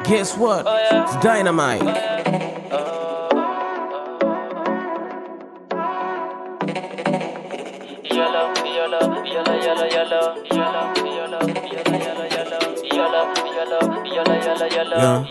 Guess what? It's dynamite. Yellow, yellow, yellow, yellow, yellow, yellow, yellow, yellow, yellow,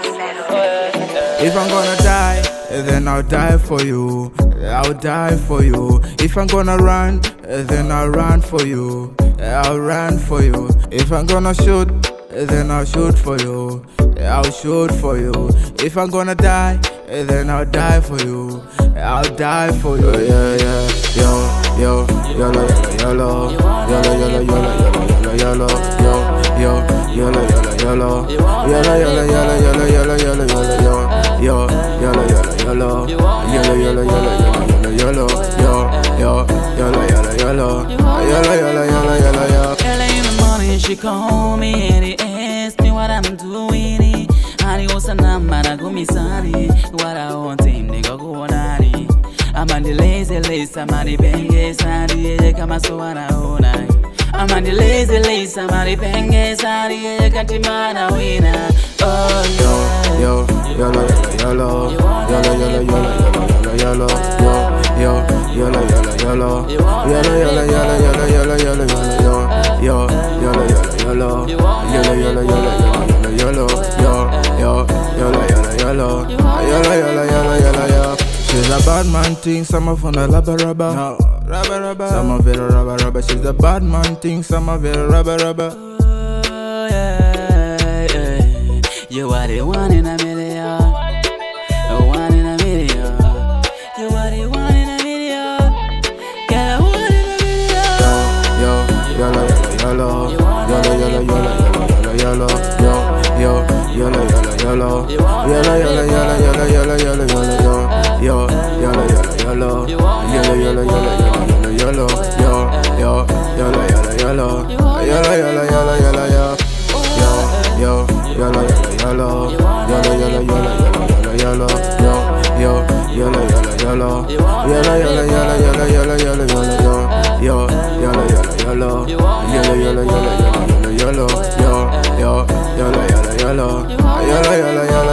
If I'm gonna die, then I'll die for you. I'll die for you. If I'm gonna run, then I'll run for you. I'll run for you. If I'm gonna shoot, then I'll shoot for you. I'll shoot for you. If I'm gonna die, then I'll die for you. I'll die for you. Yeah, yeah, yo, yellow, yellow, yellow, yellow, yellow, yellow, yellow, yellow, yellow, yellow, yellow, yellow, yellow, yellow, yellow, yellow, yo, yellow, yellow, yellow, yellow, yellow, yellow, yellow, yo, yellow, yellow, yellow. Early in the morning she called me and asked me what I'm doing. Ani osana mara gumisari, what I want him nigga go nari. I'm on the lazy, I'm on the benge sari, kama suara ona. I'm on the lazy, I'm on the benge sari, katimana wina. Oh yo, yellow, yellow, yellow, yellow, yellow, yellow, yo, yellow, yellow, yellow, yellow, yellow, yellow, yellow, yo, yellow, yellow, yellow, yellow, yellow, yellow. She's a bad man thing, some of on a rubber. No, rubber. Some of it rubber. She's a bad man thing, some of it rubber. Oh, yeah. You are the one in a million. One in a million. You are the one in a million. Girl, one in a million. Yo, yellow, yellow, yellow, yellow.